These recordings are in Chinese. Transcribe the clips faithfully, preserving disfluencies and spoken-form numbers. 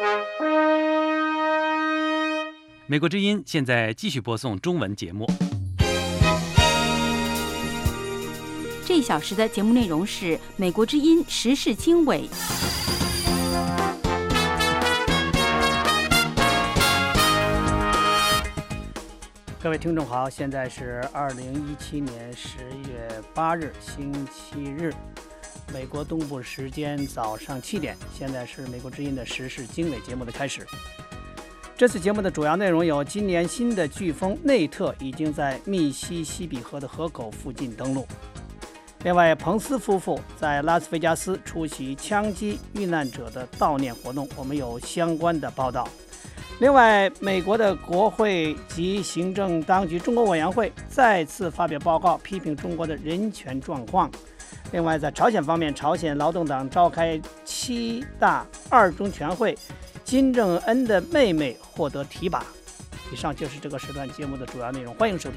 美国之音现在继续播送中文节目。 这一小时的节目内容是美国之音时事经纬。 各位听众好，现在是二零一七年十月八日星期日，美国东部时间早上七点，现在是美国之音的时事经纬节目的开始。这次节目的主要内容有：今年新的飓风内特已经在密西西比河的河口附近登陆。另外，彭斯夫妇在拉斯维加斯出席枪击遇难者的悼念活动，我们有相关的报道。另外，美国的国会及行政当局中国委员会再次发表报告，批评中国的人权状况。另外，在朝鲜方面，朝鲜劳动党召开七大二中全会，金正恩的妹妹获得提拔。以上就是这个时段节目的主要内容，欢迎收听。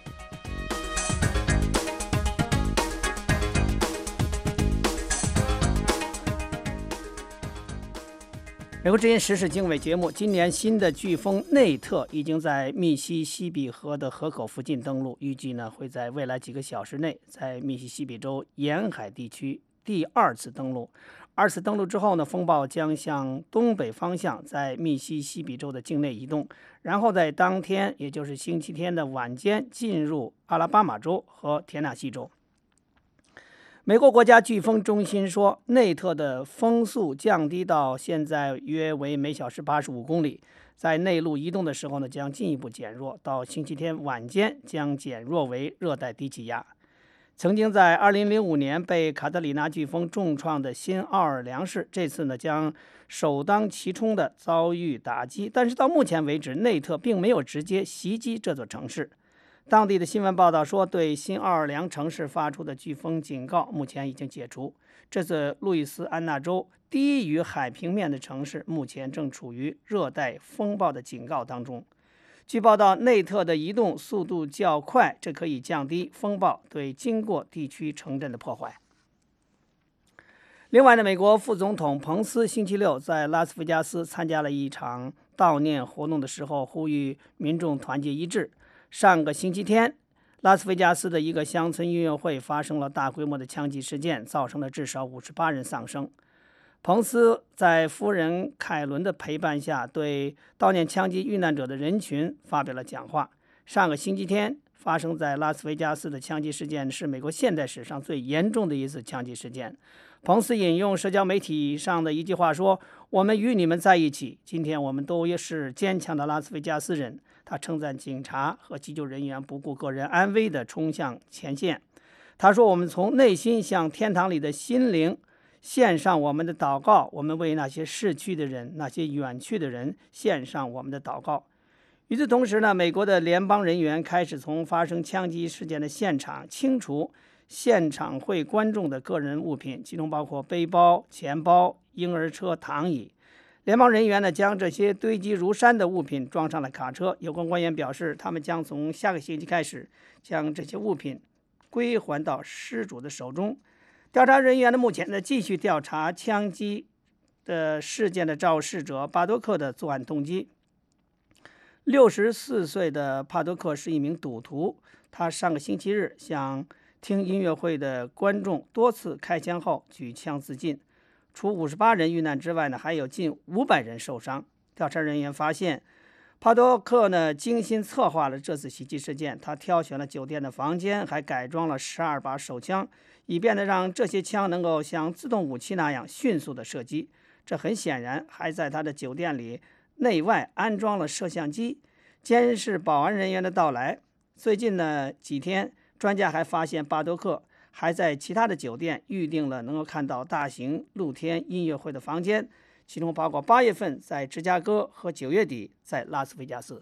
美国之音时事经纬节目，今年新的飓风内特已经在密西西比河的河口附近登陆，预计呢会在未来几个小时内在密西西比州沿海地区第二次登陆。二次登陆之后呢，风暴将向东北方向在密西西比州的境内移动，然后在当天，也就是星期天的晚间进入阿拉巴马州和田纳西州。美国国家飓风中心说，内特的风速降低到现在约为每小时八十五公里，在内陆移动的时候呢，将进一步减弱，到星期天晚间将减弱为热带低气压。曾经在二零零五年被卡特里娜飓风重创的新奥尔良市，这次呢将首当其冲的遭遇打击，但是到目前为止，内特并没有直接袭击这座城市。当地的新闻报道说，对新奥尔良城市发出的飓风警告目前已经解除。这座路易斯安那州低于海平面的城市目前正处于热带风暴的警告当中。据报道，内特的移动速度较快，这可以降低风暴对经过地区城镇的破坏。另外呢，美国副总统彭斯星期六在拉斯维加斯参加了一场悼念活动的时候，呼吁民众团结一致。上个星期天，拉斯维加斯的一个乡村音乐会发生了大规模的枪击事件，造成了至少五十八人丧生。彭斯在夫人凯伦的陪伴下，对悼念枪击遇难者的人群发表了讲话。上个星期天发生在拉斯维加斯的枪击事件是美国现代史上最严重的一次枪击事件。彭斯引用社交媒体上的一句话说：“我们与你们在一起，今天我们都是坚强的拉斯维加斯人。”他称赞警察和急救人员不顾个人安危地冲向前线。他说：“我们从内心向天堂里的心灵献上我们的祷告，我们为那些逝去的人、那些远去的人献上我们的祷告。”与此同时呢，美国的联邦人员开始从发生枪击事件的现场清除现场会观众的个人物品，其中包括背包、钱包、婴儿车、躺椅。联邦人员呢，将这些堆积如山的物品装上了卡车。有关官员表示，他们将从下个星期开始将这些物品归还到失主的手中。调查人员呢，目前呢继续调查枪击的事件的肇事者巴多克的作案动机。六十四岁的帕多克是一名赌徒，他上个星期日向听音乐会的观众多次开枪后举枪自尽。除五十八人遇难之外呢，还有近五百人受伤。调查人员发现，帕多克呢精心策划了这次袭击事件。他挑选了酒店的房间，还改装了十二把手枪，以便呢让这些枪能够像自动武器那样迅速的射击。这很显然还在他的酒店里内外安装了摄像机，监视保安人员的到来。最近呢几天，专家还发现巴多克还在其他的酒店预定了能够看到大型露天音乐会的房间，其中包括八月份在芝加哥和九月底在拉斯维加斯。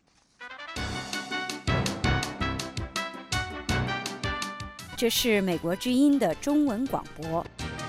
这是美国之音的中文广播。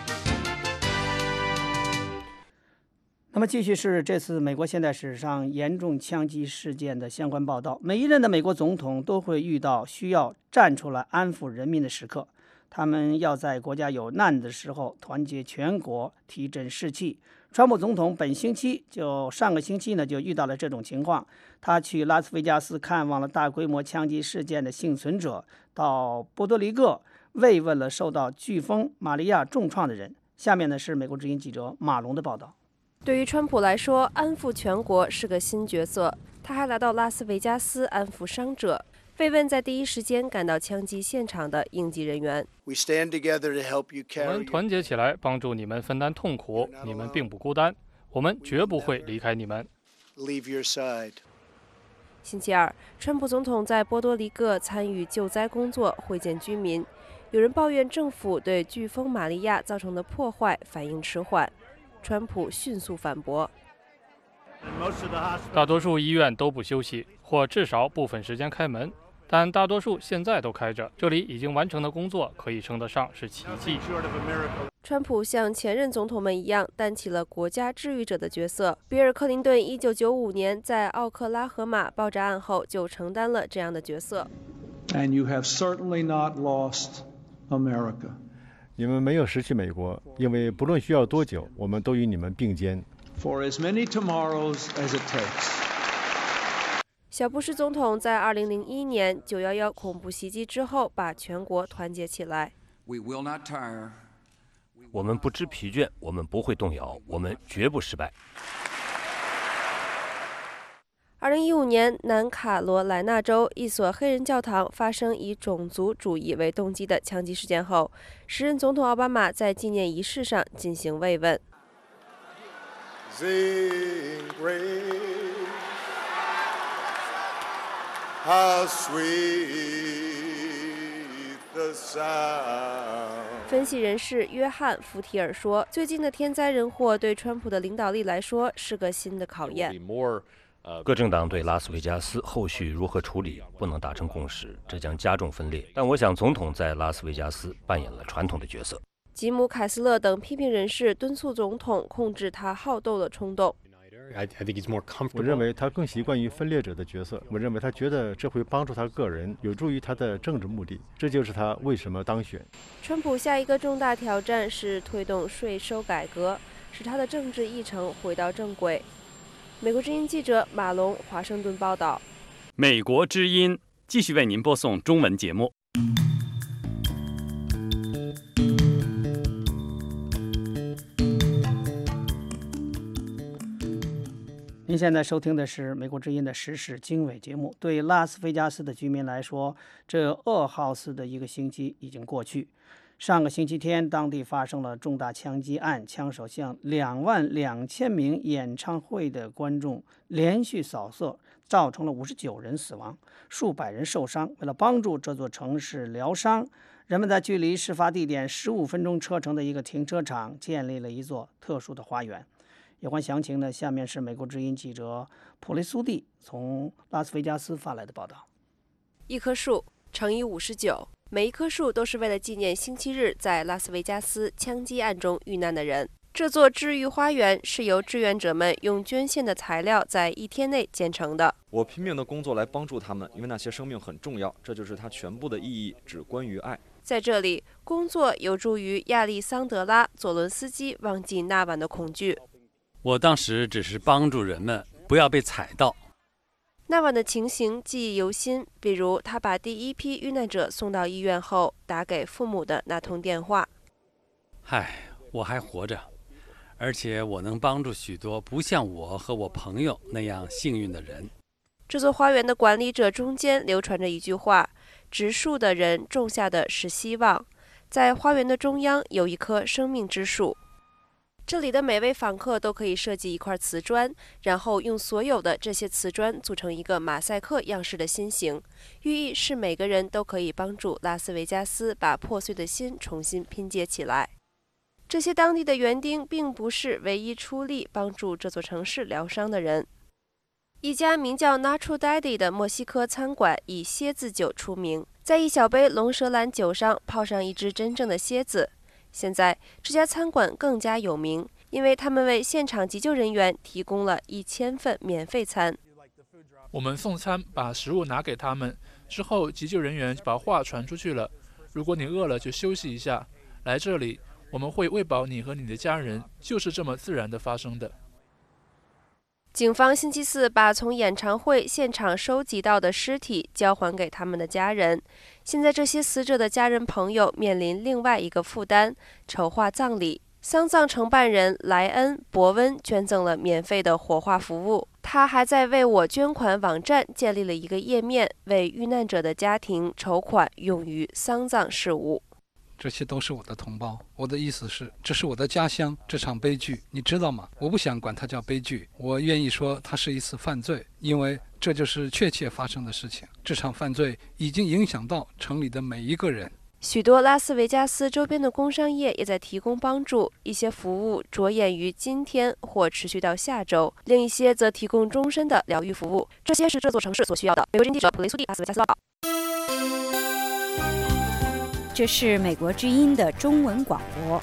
那么继续是这次美国现代史上严重枪击事件的相关报道。每一任的美国总统都会遇到需要站出来安抚人民的时刻。 他们要在国家有难的时候团结全国，提振士气。川普总统本星期就上个星期呢就遇到了这种情况，他去拉斯维加斯看望了大规模枪击事件的幸存者，到波多黎各慰问了受到飓风玛利亚重创的人。下面呢是美国之音记者马龙的报道。 对于川普来说，安抚全国是个新角色，他还来到拉斯维加斯安抚伤者，慰问在第一时间赶到枪击现场的应急人员。 我们团结起来，帮助你们分担痛苦，你们并不孤单，我们绝不会离开你们。 星期二，川普总统在波多黎各参与救灾工作，会见居民。有人抱怨政府对飓风玛利亚造成的破坏反应迟缓，川普迅速反驳： 大多数医院都不休息，或至少部分时间开门。但大多数现在都开着，这里已经完成的工作可以称得上是奇迹。 川普像前任总统们一样担起了国家治愈者的角色。比尔·克林顿一九九五年在奥克拉荷马爆炸案后就承担了这样的角色。 And you have certainly not lost America. 你们没有失去美国，因为不论需要多久，我们都与你们并肩。 For as many tomorrows as it takes. 小布什总统在二零零一年九一一恐怖袭击之后，把全国团结起来。 我们不知疲倦，我们不会动摇，我们绝不失败。 二零一五年，南卡罗来纳州一所黑人教堂发生以种族主义为动机的枪击事件后，时任总统奥巴马在纪念仪式上进行慰问。 How sweet the sound. 分析人士约翰·福提尔说，最近的天灾人祸对川普的领导力来说是个新的考验。 各政党对拉斯维加斯后续如何处理不能达成共识，这将加重分裂。但我想总统在拉斯维加斯扮演了传统的角色。 吉姆·凯斯勒等批评人士敦促总统控制他好斗的冲动。 我认为他更习惯于分裂者的角色。我认为他觉得这会帮助他个人，有助于他的政治目的。这就是他为什么当选。 川普下一个重大挑战是推动税收改革，使他的政治议程回到正轨。美国之音记者马龙，华盛顿报道。 美国之音继续为您播送中文节目。 您现在收听的是美国之音的时事经纬节目。对拉斯维加斯的居民来说，这噩耗似的一个星期已经过去。上个星期天，当地发生了重大枪击案，枪手向两万两千名演唱会的观众连续扫射，造成了五十九人死亡，数百人受伤。为了帮助这座城市疗伤，人们在距离事发地点十五分钟车程的一个停车场建立了一座特殊的花园。有关详情呢，下面是美国之音记者普雷苏蒂从拉斯维加斯发来的报道。 一棵树乘以五十九，每一棵树都是为了纪念星期日在拉斯维加斯枪击案中遇难的人。这座治愈花园是由志愿者们用捐献的材料在一天内建成的。 我拼命的工作来帮助他们，因为那些生命很重要，这就是它全部的意义，只关于爱。 在这里，工作有助于亚历桑德拉·佐伦斯基忘记那晚的恐惧。 我当时只是帮助人们不要被踩到。 那晚的情形记忆犹新，比如他把第一批遇难者送到医院后打给父母的那通电话。 嗨，我还活着，而且我能帮助许多不像我和我朋友那样幸运的人。 这座花园的管理者中间流传着一句话：植树的人种下的是希望。在花园的中央有一棵生命之树。这里的每位访客都可以设计一块瓷砖，然后用所有的这些瓷砖组成一个马赛克样式的心形，寓意是每个人都可以帮助拉斯维加斯把破碎的心重新拼接起来。这些当地的园丁并不是唯一出力帮助这座城市疗伤的人。一家名叫 Nacho Daddy 的墨西哥餐馆以蝎子酒出名，在一小杯龙舌兰酒上泡上一只真正的蝎子。现在这家餐馆更加有名，因为他们为现场急救人员提供了一千份免费餐。 我们送餐，把食物拿给他们，之后急救人员把话传出去了。 如果你饿了就休息一下，来这里我们会喂饱你和你的家人，就是这么自然的发生的。 警方星期四把从演唱会现场收集到的尸体交还给他们的家人。现在这些死者的家人朋友面临另外一个负担：筹划葬礼。丧葬承办人莱恩·伯温捐赠了免费的火化服务。他还在为我捐款网站建立了一个页面，为遇难者的家庭筹款用于丧葬事务。 这些都是我的同胞，我的意思是，这是我的家乡，这场悲剧，你知道吗？我不想管它叫悲剧，我愿意说它是一次犯罪，因为这就是确切发生的事情。这场犯罪已经影响到城里的每一个人。 许多拉斯维加斯周边的工商业也在提供帮助，一些服务着眼于今天或持续到下周，另一些则提供终身的疗愈服务。这些是这座城市所需要的。美国之音记者普雷苏蒂，拉斯维加斯报道。 这是美国之音的中文广播。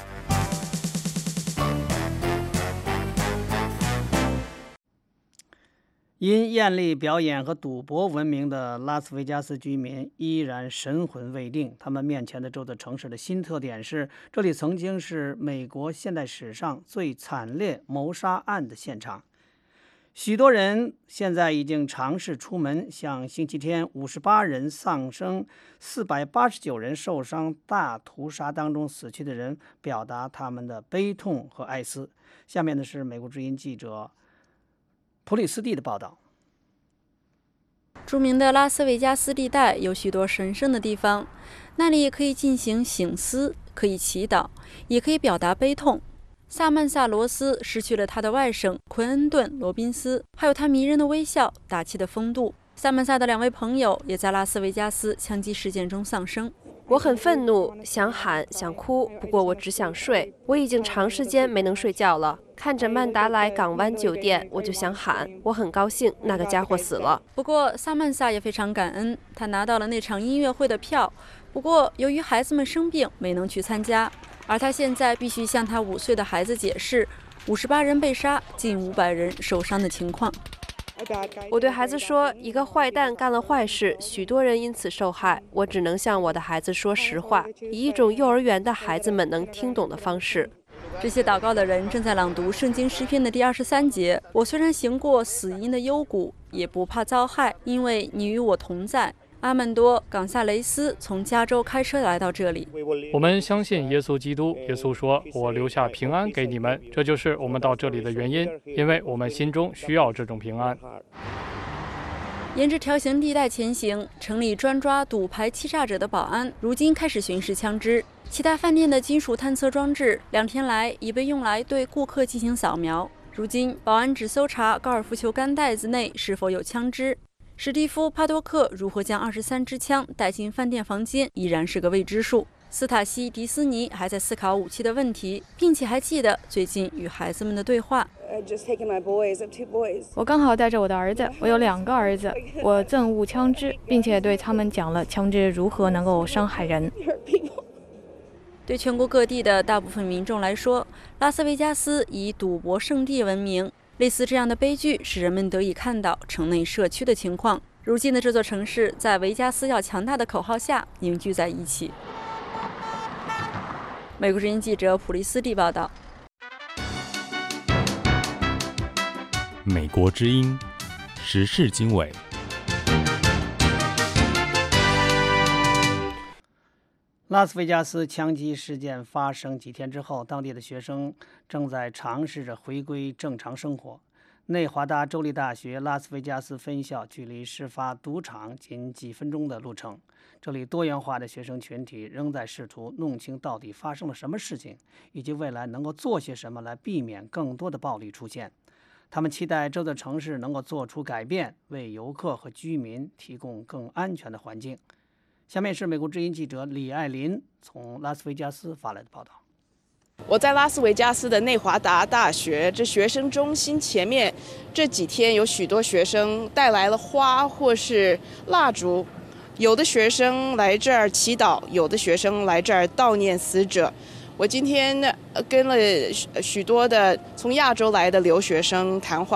因艳丽表演和赌博闻名的拉斯维加斯居民依然神魂未定。他们面前的这座城市的新特点是，这里曾经是美国现代史上最惨烈谋杀案的现场。许多人现在已经尝试出门，向星期天五十八人丧生、四百八十九人受伤大屠杀当中死去的人表达他们的悲痛和哀思。下面的是美国之音记者普里斯蒂的报道。 著名的拉斯维加斯地带有许多神圣的地方，那里可以进行省思，可以祈祷，也可以表达悲痛。萨曼萨·罗斯失去了他的外甥奎恩顿·罗宾斯，还有他迷人的微笑、大气的风度。萨曼萨的两位朋友也在拉斯维加斯枪击事件中丧生。 我很愤怒，想喊想哭，不过我只想睡。我已经长时间没能睡觉了。看着曼达莱港湾酒店，我就想喊。我很高兴那个家伙死了。 不过萨曼萨也非常感恩，他拿到了那场音乐会的票。不过由于孩子们生病，没能去参加。而他现在必须向他五岁的孩子解释五十八人被杀、近五百人受伤的情况。 我对孩子说，一个坏蛋干了坏事，许多人因此受害。我只能向我的孩子说实话，以一种幼儿园的孩子们能听懂的方式。 这些祷告的人正在朗读圣经诗篇的第二十三节。我虽然行过死荫的幽谷，也不怕遭害，因为你与我同在。阿曼多·冈萨雷斯从加州开车来到这里。 我们相信耶稣基督。耶稣说：“我留下平安给你们。”这就是我们到这里的原因，因为我们心中需要这种平安。 沿着条形地带前行，城里专抓赌牌欺诈者的保安如今开始巡视枪支。其他饭店的金属探测装置两天来已被用来对顾客进行扫描。如今，保安只搜查高尔夫球杆袋子内是否有枪支。史蒂夫·帕多克如何将二十三支枪带进饭店房间，依然是个未知数。斯塔西·迪斯尼还在思考武器的问题，并且还记得最近与孩子们的对话。 我刚好带着我的儿子，我有两个儿子，我憎恶枪支，并且对他们讲了枪支如何能够伤害人。 对全国各地的大部分民众来说，拉斯维加斯以赌博圣地闻名。类似这样的悲剧使人们得以看到城内社区的情况。如今的这座城市在维加斯要强大的口号下凝聚在一起。美国之音记者普利斯蒂报道。 美国之音时事经纬。 拉斯维加斯枪击事件发生几天之后，当地的学生正在尝试着回归正常生活。内华达州立大学拉斯维加斯分校距离事发赌场仅几分钟的路程，这里多元化的学生群体仍在试图弄清到底发生了什么事情，以及未来能够做些什么来避免更多的暴力出现。他们期待这座城市能够做出改变，为游客和居民提供更安全的环境。下面是美国之音记者李爱林从拉斯维加斯发来的报道。 我在拉斯维加斯的内华达大学这学生中心前面，这几天有许多学生带来了花或是蜡烛，有的学生来这儿祈祷，有的学生来这儿悼念死者。我今天跟了许多的从亚洲来的留学生谈话，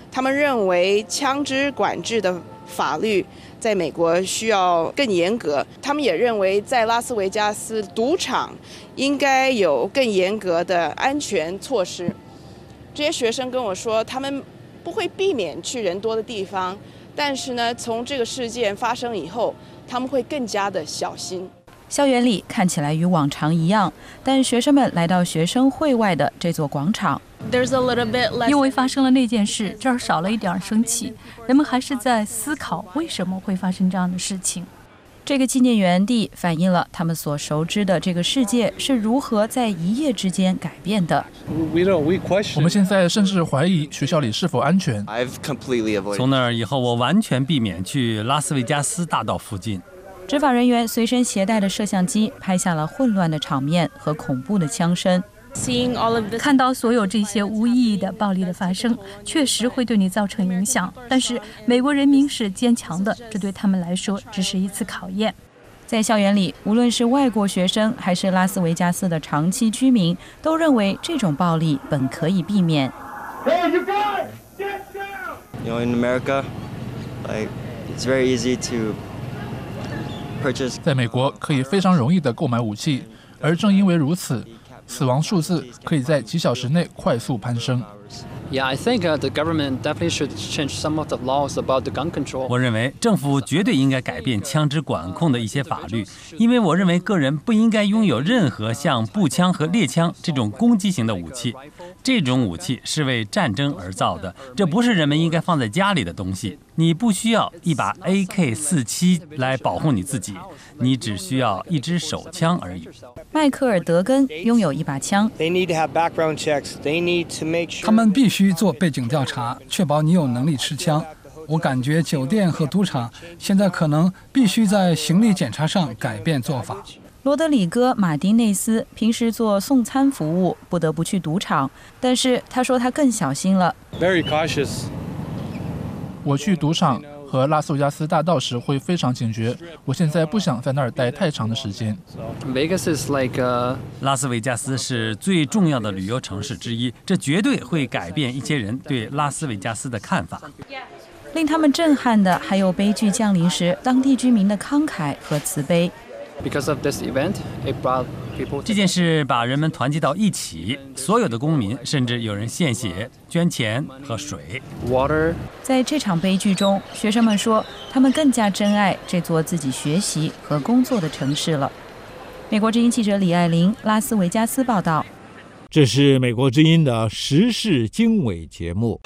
他们认为枪支管制的法律在美国需要更严格，他们也认为在拉斯维加斯赌场应该有更严格的安全措施。这些学生跟我说，他们不会避免去人多的地方，但是呢，从这个事件发生以后，他们会更加的小心。 校园里看起来与往常一样，但学生们来到学生会外的这座广场， 因为发生了那件事，这儿少了一点生气。人们还是在思考为什么会发生这样的事情。 这个纪念园地反映了他们所熟知的这个世界是如何在一夜之间改变的。 我们现在甚至怀疑学校里是否安全。 从那儿以后，我完全避免去拉斯维加斯大道附近。 执法人员随身携带的摄像机拍下了混乱的场面和恐怖的枪声。 看到所有这些无意义的暴力的发生，确实会对你造成影响。但是美国人民是坚强的，这对他们来说只是一次考验。 在校园里，无论是外国学生还是拉斯维加斯的长期居民，都认为这种暴力本可以避免。 You know, in America, like it's very easy to purchase. 在美国可以非常容易地购買武器，而正因为如此，死亡数字可以在几小时内快速攀升。 Yeah, I think uh, the government definitely should change some of the laws about the gun control. 我认为政府绝对应该改变枪支管控的一些法律，因为我认为个人不应该拥有任何像步枪和猎枪这种攻击型的武器。这种武器是为战争而造的，这不是人们应该放在家里的东西。你不需要一把 A K 四十七 来保护你自己，你只需要一支手枪而已。 迈克尔·德根拥有一把枪。 他们必须做背景调查，确保你有能力持枪。我感觉酒店和赌场现在可能必须在行李检查上改变做法。 罗德里戈·马丁内斯平时做送餐服务，不得不去赌场，但是他说他更小心了。 Very cautious. 我去赌场和拉斯维加斯大道时会非常警觉，我现在不想在那儿待太长的时间。 Vegas is like a... 拉斯维加斯是最重要的旅游城市之一，这绝对会改变一些人对拉斯维加斯的看法。 令他们震撼的还有悲剧降临時当地居民的慷慨和慈悲。 Because of this event, it brought people. 这件事把人们团结到一起，所有的公民，甚至有人献血、捐钱和水。 Water. 在这场悲剧中，学生们说，他们更加珍爱这座自己学习和工作的城市了。美国之音记者李爱玲，拉斯维加斯报道。 这是美国之音的时事经纬节目。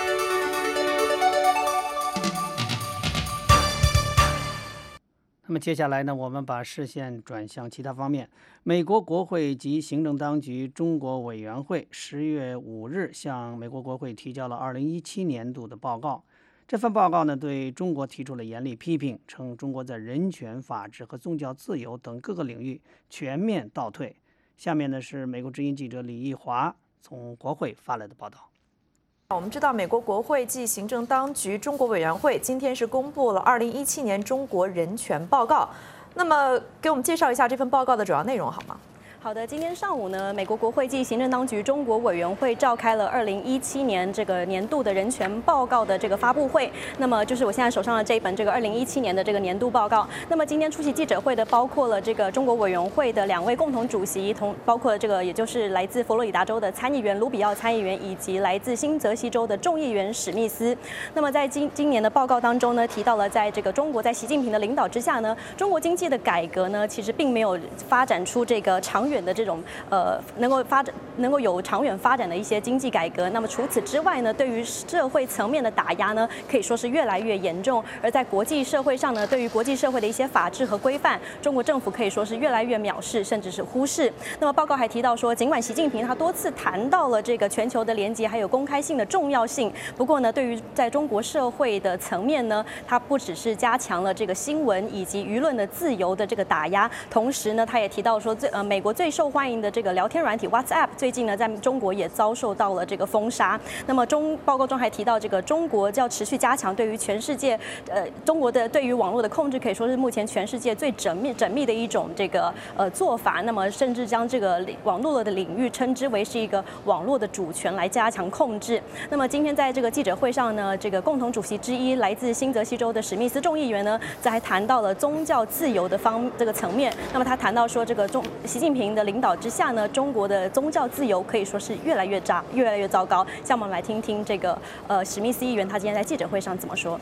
那么接下来呢，我们把视线转向其他方面。美国国会及行政当局中国委员会十月五日向美国国会提交了二零一七年度的报告。这份报告呢，对中国提出了严厉批评，称中国在人权、法治和宗教自由等各个领域全面倒退。下面呢是美国之音记者李义华从国会发来的报道。 我们知道，美国国会暨行政当局中国委员会今天是公布了二零一七年中国人权报告。那么，给我们介绍一下这份报告的主要内容好吗？ 好的，今天上午呢，美国国会暨行政当局中国委员会召开了二零一七年这个年度的人权报告的这个发布会。那么就是我现在手上的这一本这个二零一七年的这个年度报告。那么今天出席记者会的包括了这个中国委员会的两位共同主席，同包括这个也就是来自佛罗里达州的参议员卢比奥参议员，以及来自新泽西州的众议员史密斯。那么在今今年的报告当中呢，提到了在这个中国在习近平的领导之下呢，中国经济的改革呢，其实并没有发展出这个长远的这种呃能够发展能够有长远发展的一些经济改革。那么除此之外呢，对于社会层面的打压呢，可以说是越来越严重。而在国际社会上呢，对于国际社会的一些法治和规范，中国政府可以说是越来越藐视，甚至是忽视。那么报告还提到说，尽管习近平他多次谈到了这个全球的连结还有公开性的重要性，不过呢，对于在中国社会的层面呢，他不只是加强了这个新闻以及舆论的自由的这个打压，同时呢，他也提到说最呃美国最最受欢迎的这个聊天软体 WhatsApp， 最近呢在中国也遭受到了这个封杀。那么中报告中还提到，这个中国要持续加强对于全世界，呃，中国的对于网络的控制，可以说是目前全世界最缜密缜密的一种这个呃做法。那么甚至将这个网络的领域称之为是一个网络的主权来加强控制。那么今天在这个记者会上呢，这个共同主席之一来自新泽西州的史密斯众议员呢，在还谈到了宗教自由的方这个层面。那么他谈到说，这个中习近平的领导之下呢，中国的宗教自由可以说是越来越差，越来越糟糕。像我们来听听这个呃史密斯议员他今天在记者会上怎么说。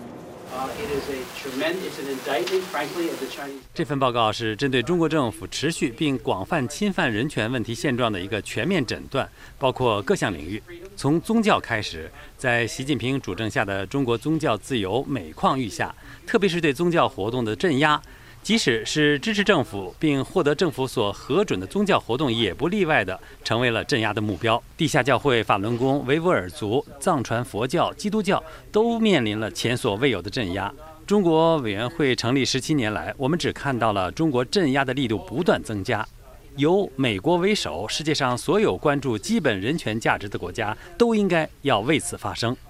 这份报告是针对中国政府持续并广泛侵犯人权问题现状的一个全面诊断，包括各项领域。从宗教开始，在习近平主政下的中国宗教自由每况愈下，特别是对宗教活动的镇压。即使是支持政府并获得政府所核准的宗教活动，也不例外的成为了镇压的目标。地下教会、法轮功、维吾尔族、藏传佛教、基督教都面临了前所未有的镇压。中国委员会成立十七年来，我们只看到了中国镇压的力度不断增加。由美国为首，世界上所有关注基本人权价值的国家都应该要为此发声。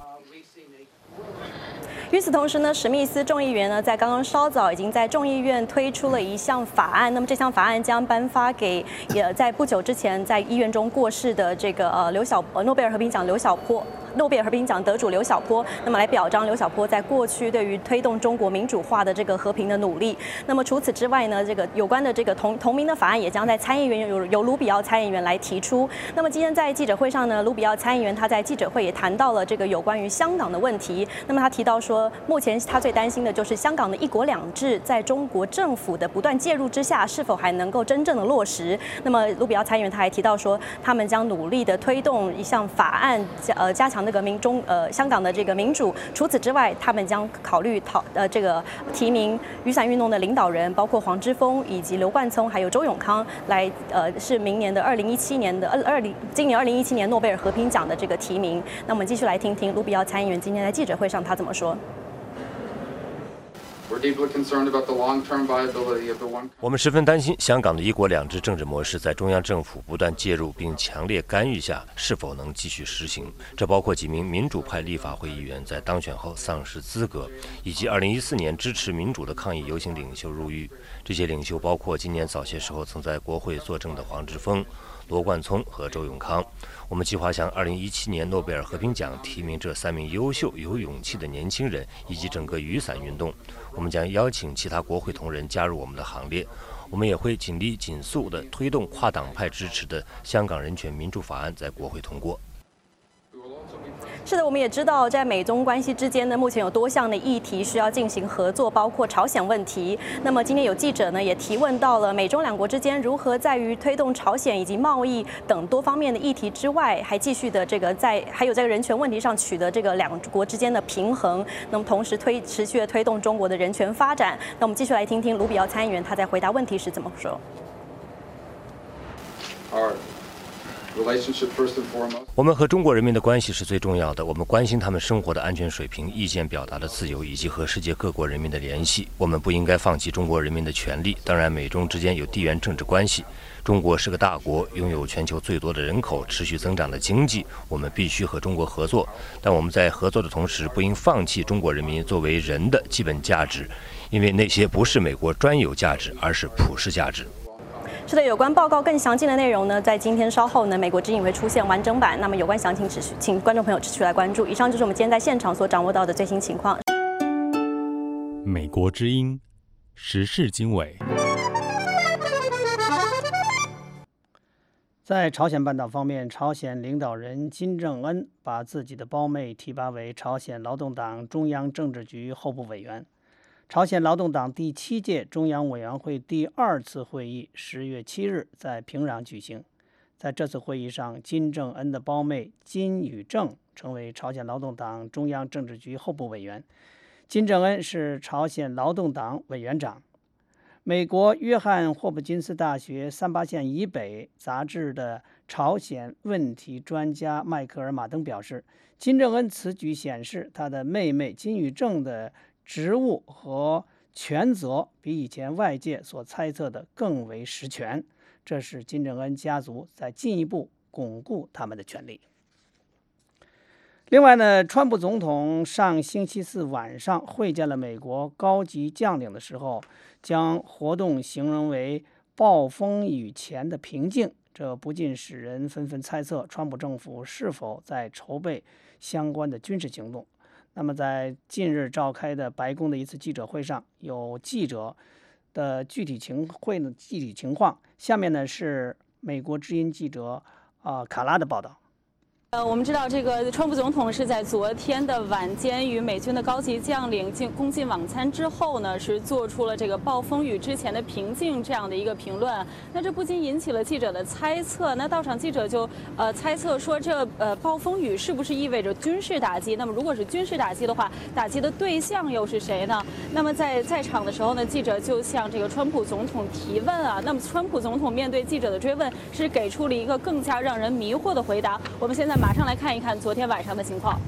与此同时呢，史密斯众议员呢在刚刚稍早已经在众议院推出了一项法案。那么这项法案将颁发给也在不久之前在医院中过世的这个呃刘晓呃诺贝尔和平奖刘晓波。诺贝尔和平奖得主刘晓波，那么来表彰刘晓波在过去对于推动中国民主化的这个和平的努力。那么除此之外呢，这个有关的这个同同名的法案也将在参议院由由卢比奥参议员来提出。那么今天在记者会上呢，卢比奥参议员他在记者会也谈到了这个有关于香港的问题。那么他提到说，目前他最担心的就是香港的一国两制在中国政府的不断介入之下，是否还能够真正的落实。那么卢比奥参议员他还提到说，他们将努力的推动一项法案，呃，加强这个民中呃香港的这个民主。除此之外，他们将考虑讨呃这个提名雨伞运动的领导人，包括黄之锋以及刘冠聪还有周永康，来呃是明年的二零一七年的二二零今年二零一七年诺贝尔和平奖的这个提名。那我们继续来听听卢比奥参议员今天在记者会上他怎么说。 我们十分担心香港的一国两制政治模式在中央政府不断介入并强烈干预下是否能继续实行。这包括几名民主派立法会议员在当选后丧失资格，以及二零一四年支持民主的抗议游行领袖入狱。这些领袖包括今年早些时候曾在国会作证的黄之锋、罗冠聪和周永康。我们计划向二零一七年诺贝尔和平奖提名这三名优秀有勇气的年轻人，以及整个雨伞运动。我们将邀请其他国会同仁加入我们的行列。我们也会尽力尽速地推动跨党派支持的香港人权民主法案在国会通过。 是的，我们也知道，在美中关系之间呢，目前有多项的议题需要进行合作，包括朝鲜问题。那么今天有记者呢也提问到了美中两国之间如何在于推动朝鲜以及贸易等多方面的议题之外，还继续的这个在还有在人权问题上取得这个两国之间的平衡。那么同时推持续的推动中国的人权发展。那我们继续来听听卢比奥参议员他在回答问题时怎么说。 我们和中国人民的关系是最重要的，我们关心他们生活的安全水平、意见表达的自由以及和世界各国人民的联系。我们不应该放弃中国人民的权利。当然，美中之间有地缘政治关系。中国是个大国，拥有全球最多的人口、持续增长的经济，我们必须和中国合作。但我们在合作的同时，不应放弃中国人民作为人的基本价值，因为那些不是美国专有价值，而是普世价值。 是的，有关报告更详尽的内容呢，在今天稍后呢，美国之音会出现完整版。那么有关详情，持续请观众朋友持续来关注。以上就是我们今天在现场所掌握到的最新情况。 美国之音时事经纬。 在朝鲜半岛方面，朝鲜领导人金正恩把自己的胞妹提拔为朝鲜劳动党中央政治局候补委员。朝鲜劳动党第七届中央委员会第二次会议十月七日在平壤举行。在这次会议上，金正恩的胞妹金宇正成为朝鲜劳动党中央政治局候补委员。金正恩是朝鲜劳动党委员长。美国约翰霍普金斯大学三八线以北杂志的朝鲜问题专家迈克尔·马登表示，金正恩此举显示他的妹妹金宇正的职务和权责比以前外界所猜测的更为实权。 这使金正恩家族在进一步巩固他们的权力。另外呢，川普总统上星期四晚上会见了美国高级将领的时候，将活动形容为暴风雨前的平静，这不禁使人纷纷猜测川普政府是否在筹备相关的军事行动。那么在近日召开的白宫的一次记者会上，有记者的具体情会的具体情况，下面呢是美国之音记者啊、呃、卡拉的报道。 呃，我们知道这个川普总统是在昨天的晚间与美军的高级将领进共进晚餐之后呢，是做出了这个暴风雨之前的平静这样的一个评论。那这不禁引起了记者的猜测。那到场记者就呃猜测说，这呃暴风雨是不是意味着军事打击？那么如果是军事打击的话，打击的对象又是谁呢？那么在在场的时候呢，记者就向这个川普总统提问啊。那么川普总统面对记者的追问，是给出了一个更加让人迷惑的回答。我们现在马上来看一看昨天晚上的情况。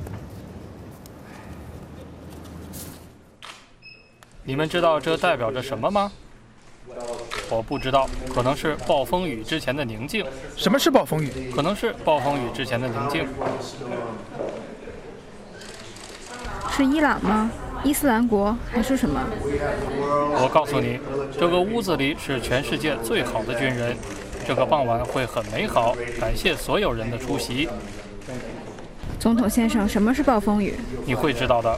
你们知道这代表着什么吗？我不知道，可能是暴风雨之前的宁静。 什么是暴风雨？ 可能是暴风雨之前的宁静。 是伊朗吗？伊斯兰国还是什么？ 我告诉你，这个屋子里是全世界最好的军人。这个傍晚会很美好，感谢所有人的出席。 总统先生，什么是暴风雨？ 你会知道的。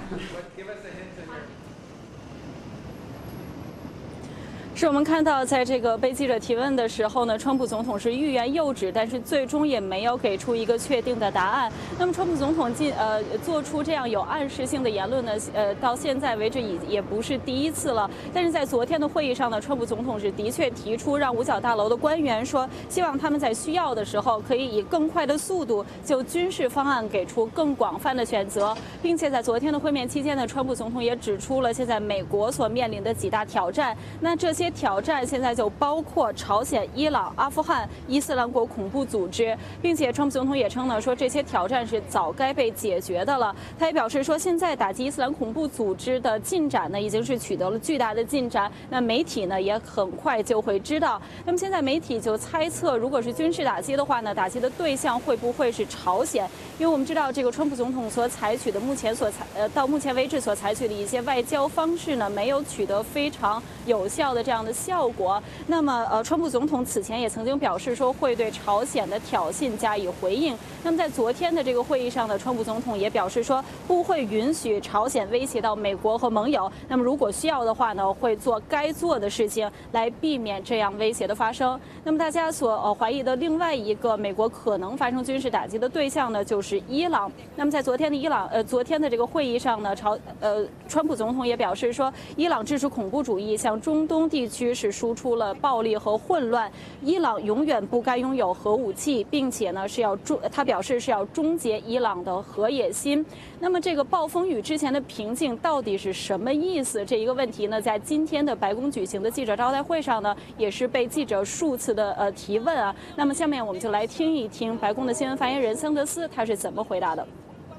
是我们看到，在这个被记者提问的时候呢，川普总统是欲言又止，但是最终也没有给出一个确定的答案。那么，川普总统进呃做出这样有暗示性的言论呢，呃，到现在为止也也不是第一次了。但是在昨天的会议上呢，川普总统是的确提出让五角大楼的官员说，希望他们在需要的时候可以以更快的速度就军事方案给出更广泛的选择，并且在昨天的会面期间呢，川普总统也指出了现在美国所面临的几大挑战。那这些挑战现在就包括朝鲜、伊朗、阿富汗、伊斯兰国恐怖组织，并且川普总统也称呢，说这些挑战是早该被解决的了。他也表示说，现在打击伊斯兰恐怖组织的进展呢，已经是取得了巨大的进展。那媒体呢，也很快就会知道。那么现在媒体就猜测，如果是军事打击的话呢，打击的对象会不会是朝鲜？因为我们知道，这个川普总统所采取的目前所采呃到目前为止所采取的一些外交方式呢，没有取得非常有效的这样的效果。那么，呃，川普总统此前也曾经表示说会对朝鲜的挑衅加以回应。那么在昨天的这个会议上呢，川普总统也表示说不会允许朝鲜威胁到美国和盟友。那么如果需要的话呢，会做该做的事情来避免这样威胁的发生。那么大家所呃怀疑的另外一个美国可能发生军事打击的对象呢，就是伊朗。那么在昨天的伊朗呃昨天的这个会议上呢，朝呃川普总统也表示说，伊朗支持恐怖主义，向中东地区是输出了暴力和混乱。伊朗永远不该拥有核武器，并且呢是要终，他表示是要终结伊朗的核野心。那么这个暴风雨之前的平静到底是什么意思？这一个问题呢，在今天的白宫举行的记者招待会上呢，也是被记者数次的呃提问啊。那么下面我们就来听一听白宫的新闻发言人桑德斯他是怎么回答的。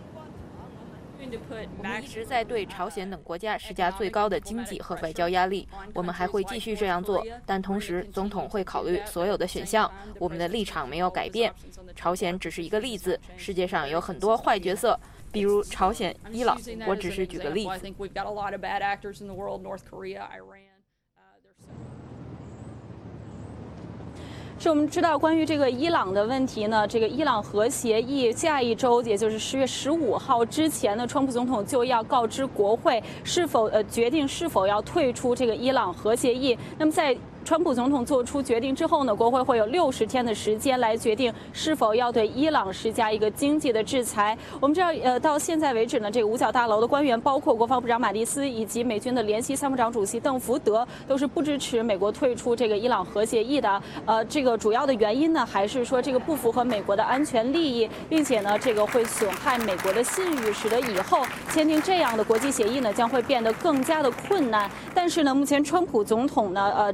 我们一直在对朝鲜等国家施加最高的经济和外交压力，我们还会继续这样做，但同时总统会考虑所有的选项，我们的立场没有改变。朝鲜只是一个例子，世界上有很多坏角色，比如朝鲜、伊朗，我只是举个例子。 是我们知道关于这个伊朗的问题呢，这个伊朗核协议下一周，也就是十月十五号之前呢，川普总统就要告知国会是否呃决定是否要退出这个伊朗核协议。那么在川普总统做出决定之后呢，国会会有六十天的时间来决定是否要对伊朗施加一个经济的制裁。我们知道，呃，到现在为止呢，这个五角大楼的官员，包括国防部长马蒂斯以及美军的联席参谋长主席邓福德，都是不支持美国退出这个伊朗核协议的。呃，这个主要的原因呢，还是说这个不符合美国的安全利益，并且呢，这个会损害美国的信誉，使得以后签订这样的国际协议呢，将会变得更加的困难。但是呢，目前川普总统呢，呃，之前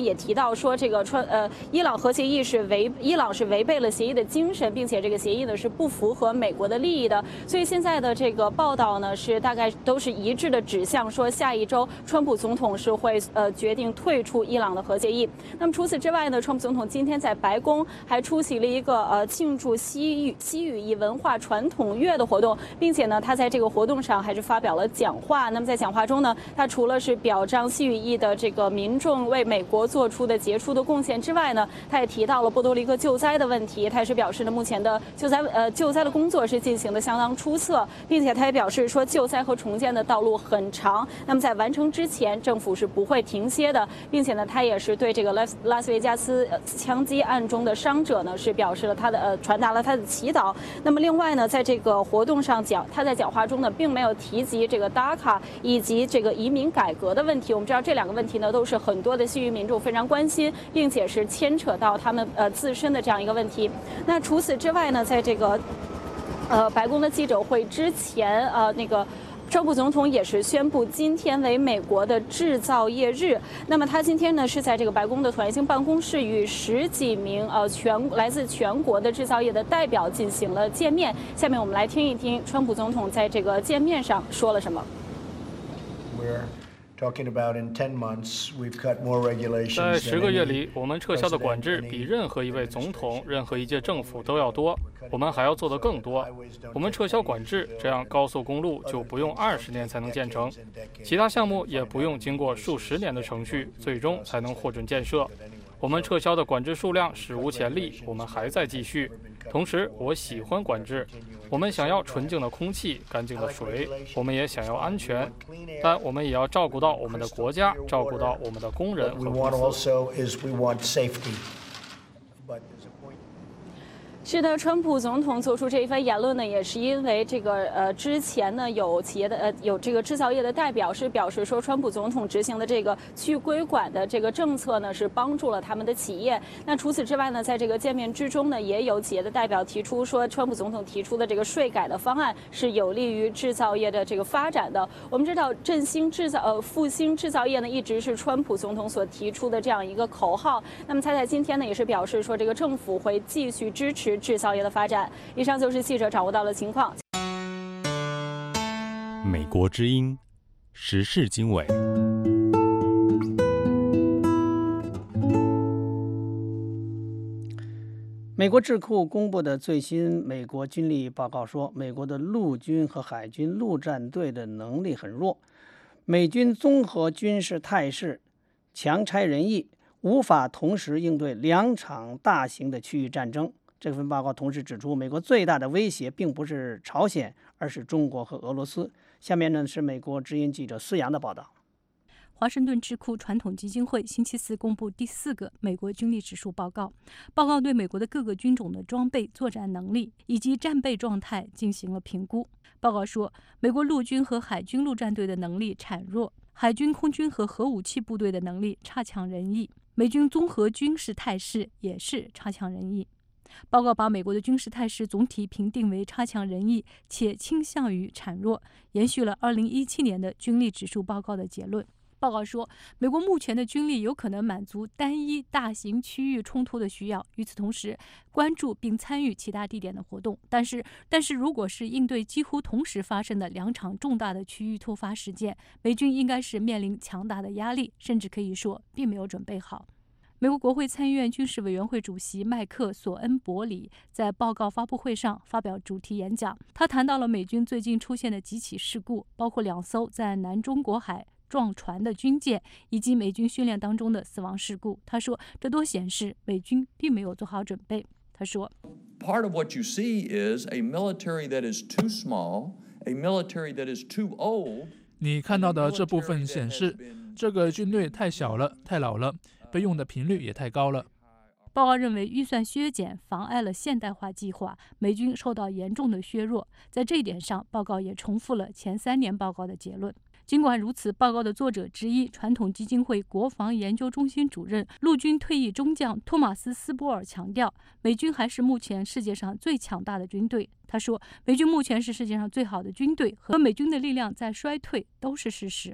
也提到说，这个川呃伊朗核协议是违伊朗是违背了协议的精神，并且这个协议呢是不符合美国的利益的。所以现在的这个报道呢是大概都是一致的指向说，下一周川普总统是会呃决定退出伊朗的核协议。那么除此之外呢，川普总统今天在白宫还出席了一个呃庆祝西语西语裔文化传统月的活动，并且呢他在这个活动上还是发表了讲话。那么在讲话中呢，他除了是表彰西语裔的这个民众为美国做出的杰出的贡献之外呢，他也提到了波多黎各救灾的问题。他也是表示呢，目前的救灾呃救灾的工作是进行的相当出色，并且他也表示说，救灾和重建的道路很长，那么在完成之前，政府是不会停歇的，并且呢，他也是对这个拉拉斯维加斯枪击案中的伤者呢是表示了他的呃传达了他的祈祷。那么另外呢，在这个活动上讲，他在讲话中呢并没有提及这个 D A C A 以及这个移民改革的问题。我们知道这两个问题呢都是很多的西裔民众非常关心，并且是牵扯到他们呃自身的这样一个问题。那除此之外呢，在这个呃白宫的记者会之前，呃那个。川普总统也是宣布今天为美国的制造业日。那么他今天呢是在这个白宫的椭圆形办公室与十几名呃全来自全国的制造业的代表进行了见面。下面我们来听一听川普总统在这个见面上说了什么。 在十个月里，我们撤销的管制比任何一位总统、任何一届政府都要多。我们还要做得更多。我们撤销管制，这样高速公路就不用二十年才能建成，其他项目也不用经过数十年的程序，最终才能获准建设。我们撤销的管制数量史无前例，我们还在继续。同时，我喜欢管制。我们想要纯净的空气、干净的水，我们也想要安全，但我们也要照顾到我们的国家，照顾到我们的工人和公司。 是的，川普总统做出这一番言论呢，也是因为这个呃之前呢有企业的呃有这个制造业的代表是表示说，川普总统执行的这个去规管的这个政策呢是帮助了他们的企业。那除此之外呢，在这个见面之中呢，也有企业的代表提出说，川普总统提出的这个税改的方案是有利于制造业的这个发展的。我们知道，振兴制造呃复兴制造业呢，一直是川普总统所提出的这样一个口号。那么他在今天呢，也是表示说，这个政府会继续支持制造业的发展。以上就是记者掌握到的情况。 美国之音时事经纬。 美国智库公布的最新美国军力报告说，美国的陆军和海军陆战队的能力很弱，美军综合军事态势强差人意，无法同时应对两场大型的区域战争。这份报告同时指出，美国最大的威胁并不是朝鲜，而是中国和俄罗斯。下面呢是美国之音记者思阳的报道。 华盛顿智库传统基金会星期四公布第四个美国军力指数报告，报告对美国的各个军种的装备、作战能力以及战备状态进行了评估。报告说，美国陆军和海军陆战队的能力孱弱，海军、空军和核武器部队的能力差强人意，美军综合军事态势也是差强人意。报告把美国的军事态势总体评定为差强人意，且倾向于孱弱，延续了二零一七年的军力指数报告的结论。报告说，美国目前的军力有可能满足单一大型区域冲突的需要，与此同时关注并参与其他地点的活动。但是，但是如果是应对几乎同时发生的两场重大的区域突发事件，美军应该是面临强大的压力，甚至可以说并没有准备好。美国国会参议院军事委员会主席麦克·索恩伯里在报告发布会上发表主题演讲，他谈到了美军最近出现的几起事故，包括两艘在南中国海撞船的军舰以及美军训练当中的死亡事故。他说，这都显示美军并没有做好准备。他说 Part of what you see is a military that is too small, a military that is too old. 你看到的这部分显示，这个军队太小了，太老了，被用的频率也太高了。 报告认为，预算削减妨碍了现代化计划，美军受到严重的削弱。在这一点上，报告也重复了前三年报告的结论。尽管如此，报告的作者之一、传统基金会国防研究中心主任、陆军退役中将托马斯·斯波尔强调，美军还是目前世界上最强大的军队。他说，美军目前是世界上最好的军队，和美军的力量在衰退都是事实。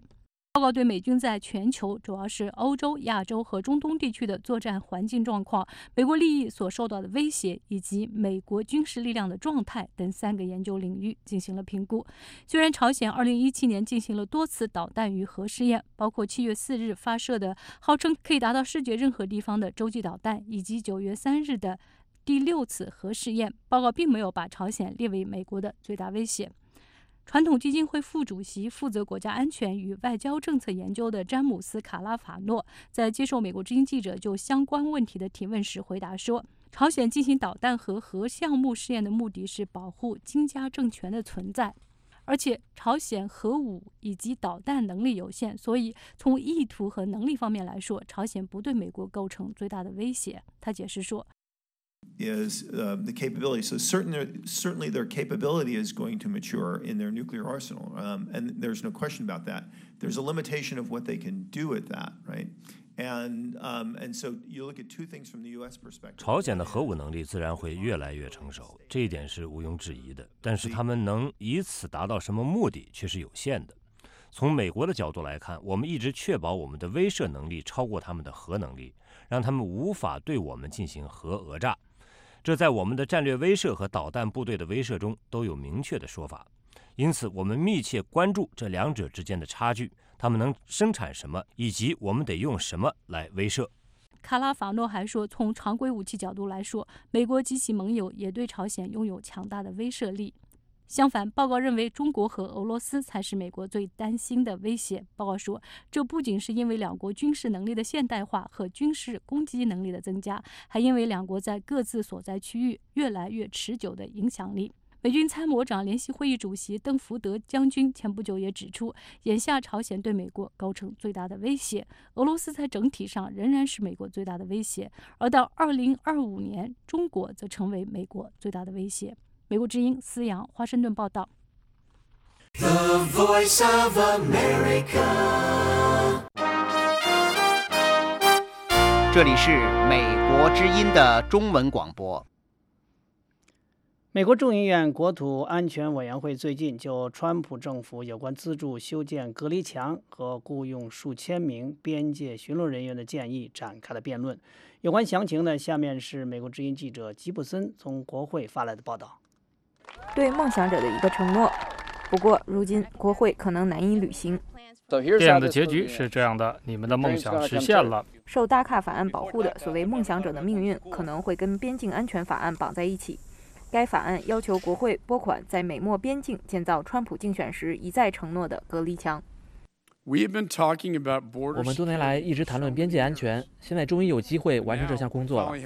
报告对美军在全球，主要是欧洲、亚洲和中东地区的作战环境状况、美国利益所受到的威胁以及美国军事力量的状态等三个研究领域进行了评估。虽然朝鲜二零一七年进行了多次导弹与核试验，包括七月四日发射的号称可以达到世界任何地方的洲际导弹，以及九月三日的第六次核试验，报告并没有把朝鲜列为美国的最大威胁。传统基金会副主席、负责国家安全与外交政策研究的詹姆斯·卡拉法诺在接受美国之音记者就相关问题的提问时回答说，朝鲜进行导弹和核项目试验的目的是保护金家政权的存在，而且朝鲜核武以及导弹能力有限，所以从意图和能力方面来说，朝鲜不对美国构成最大的威胁。他解释说 is uh, the capability. So certainly, certainly their capability is going to mature in their nuclear arsenal, um, and there's no question about that. There's a limitation of what they can do with that, right? And um, and so you look at two things from the U S perspective. 朝鲜的核武能力自然会越来越成熟，这一点是毋庸置疑的。但是他们能以此达到什么目的，却是有限的。从美国的角度来看，我们一直确保我们的威慑能力超过他们的核能力，让他们无法对我们进行核讹诈。这在我们的战略威慑和导弹部队的威慑中都有明确的说法，因此我们密切关注这两者之间的差距，他们能生产什么，以及我们得用什么来威慑。 卡拉法诺还说，从常规武器角度来说，美国及其盟友也对朝鲜拥有强大的威慑力。相反，报告认为中国和俄罗斯才是美国最担心的威胁。报告说，这不仅是因为两国军事能力的现代化和军事攻击能力的增加，还因为两国在各自所在区域越来越持久的影响力。美军参谋长联席会议主席邓福德将军前不久也指出，眼下朝鲜对美国构成最大的威胁，俄罗斯在整体上仍然是美国最大的威胁，而到二零二五年，中国则成为美国最大的威胁。美国之音思阳华盛顿报道。 The Voice of America。 这里是美国之音的中文广播。 美国众议院国土安全委员会最近就川普政府有关资助修建隔离墙和雇佣数千名边界巡逻人员的建议展开了辩论。有关详情呢，下面是美国之音记者吉普森从国会发来的报道。 对梦想者的一个承诺，不过如今国会可能难以履行。 电影的结局是这样的：你们的梦想实现了。 受大卡法案保护的所谓梦想者的命运可能会跟边境安全法案绑在一起。该法案要求国会拨款在美墨边境建造川普竞选时一再承诺的隔离墙。 我们多年来一直谈论边界安全，现在终于有机会完成这项工作了。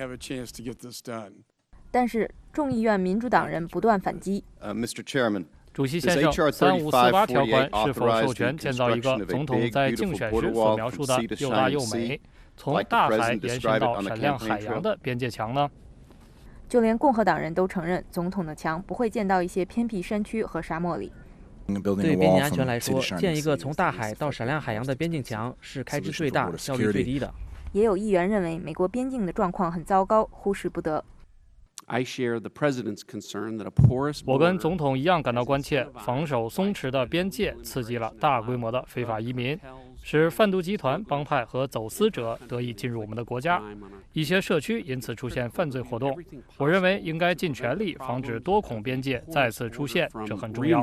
但是众议院民主党人不断反击。 主席先生，三五四八条款是否授权建造一个总统在竞选时所描述的又大又美、从大海延伸到闪亮海洋的边界墙呢？ 就连共和党人都承认，总统的墙不会建到一些偏僻山区和沙漠里。 对边境安全来说，建一个从大海到闪亮海洋的边境墙是开支最大、效率最低的。 也有议员认为，美国边境的状况很糟糕，忽视不得。 我跟总统一样感到关切，防守松弛的边界刺激了大规模的非法移民，使贩毒集团、帮派和走私者得以进入我们的国家，一些社区因此出现犯罪活动。我认为应该尽全力防止多孔边界再次出现，这很重要。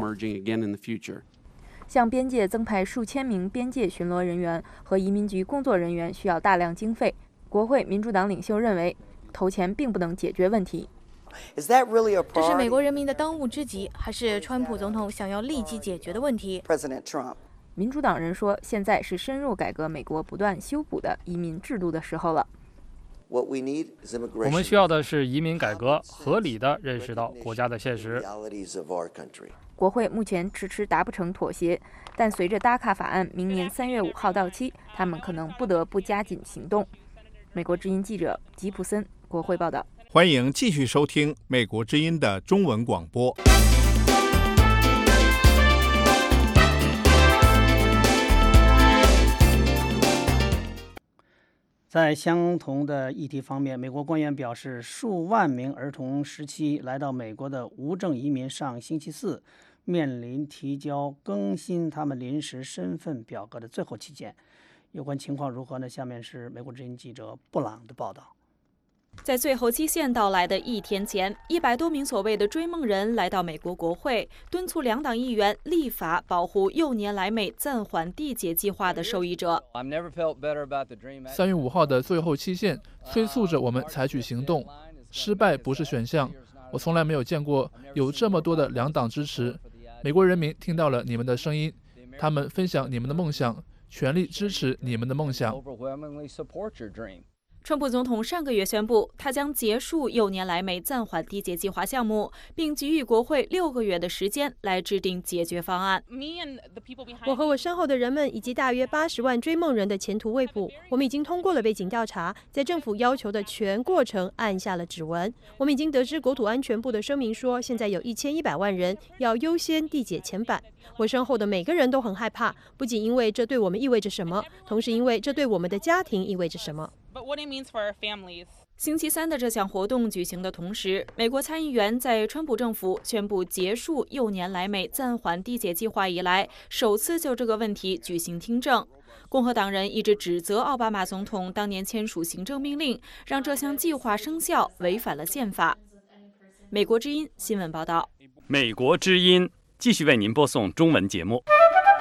向边界增派数千名边界巡逻人员和移民局工作人员需要大量经费。国会民主党领袖认为，投钱并不能解决问题。 这是美国人民的当务之急，还是川普总统想要立即解决的问题？ 民主党人说，现在是深入改革美国不断修补的移民制度的时候了。 我们需要的是移民改革，合理地认识到国家的现实。 国会目前迟迟达不成妥协，但随着达卡法案明年三月五号到期，他们可能不得不加紧行动。美国之音记者吉普森，国会报道。 欢迎继续收听美国之音的中文广播。 在相同的议题方面，美国官员表示，数万名儿童时期来到美国的无证移民上星期四面临提交更新他们临时身份表格的最后期限。有关情况如何呢？下面是美国之音记者布朗的报道。 在最后期限到来的一天前，一百多名所谓的追梦人来到美国国会，敦促两党议员立法保护幼年来美暂缓缔结计划的受益者。 三月五号的最后期限催促着我们采取行动，失败不是选项。我从来没有见过有这么多的两党支持。美国人民听到了你们的声音，他们分享你们的梦想，全力支持你们的梦想。 川普总统上个月宣布，他将结束幼年来美暂缓缔结计划项目，并给予国会六个月的时间来制定解决方案。 我和我身后的人们以及大约八十万追梦人的前途未卜。我们已经通过了背景调查，在政府要求的全过程按下了指纹。我们已经得知国土安全部的声明说，现在有一千一百万人要优先缔结前版。我身后的每个人都很害怕，不仅因为这对我们意味着什么，同时因为这对我们的家庭意味着什么。 星期三的这项活动举行的同时，美国参议员在川普政府宣布结束幼年来美暂缓缔结计划以来，首次就这个问题举行听证。共和党人一直指责奥巴马总统当年签署行政命令，让这项计划生效，违反了宪法。美国之音新闻报道。 美国之音继续为您播送中文节目。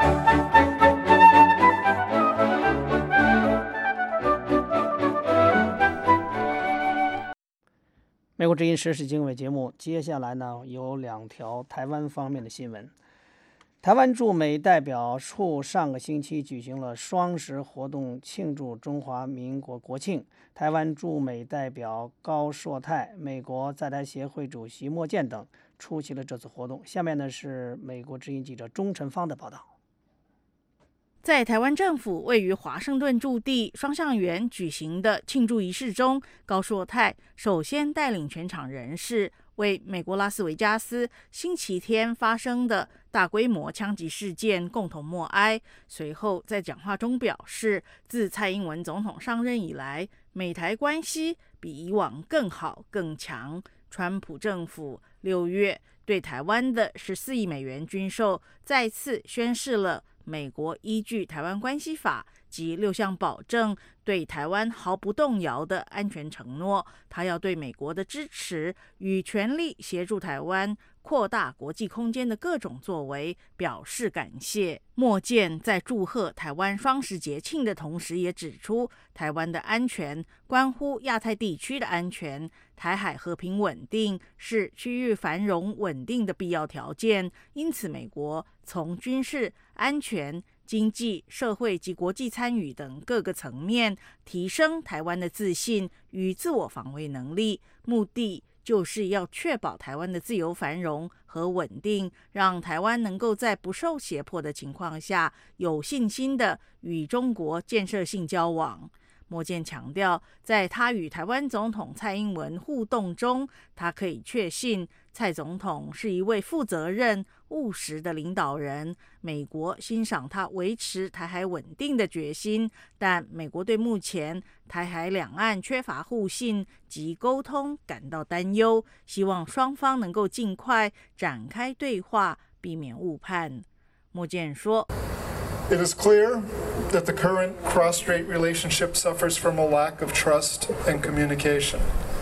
美国之音时事经纬节目，接下来呢有两条台湾方面的新闻。台湾驻美代表处上个星期举行了双十活动，庆祝中华民国国庆。台湾驻美代表高硕泰、美国在台协会主席莫健等出席了这次活动。下面呢是美国之音记者钟晨芳的报道。 在台湾政府位于华盛顿驻地双橡园举行的庆祝仪式中，高硕泰首先带领全场人士为美国拉斯维加斯星期天发生的大规模枪击事件共同默哀。随后在讲话中表示，自蔡英文总统上任以来，美台关系比以往更好更强。川普政府六月对台湾的十四亿美元军售再次宣示了美国依据《台湾关系法》及六项保证对台湾毫不动摇的安全承诺，他要对美国的支持与全力协助台湾扩大国际空间的各种作为表示感谢。莫健在祝贺台湾双十节庆的同时，也指出台湾的安全关乎亚太地区的安全，台海和平稳定是区域繁荣稳定的必要条件，因此美国从军事、安全、经济、社会及国际参与等各个层面提升台湾的自信与自我防卫能力，目的就是要确保台湾的自由繁荣和稳定，让台湾能够在不受胁迫的情况下，有信心的与中国建设性交往。莫健强调，在他与台湾总统蔡英文互动中，他可以确信蔡总统是一位负责任、务实的领导人。美国欣赏他维持台海稳定的决心，但美国对目前台海两岸缺乏互信及沟通感到担忧，希望双方能够尽快展开对话，避免误判。莫健说 It is clear that the current cross-strait relationship suffers from a lack of trust and communication.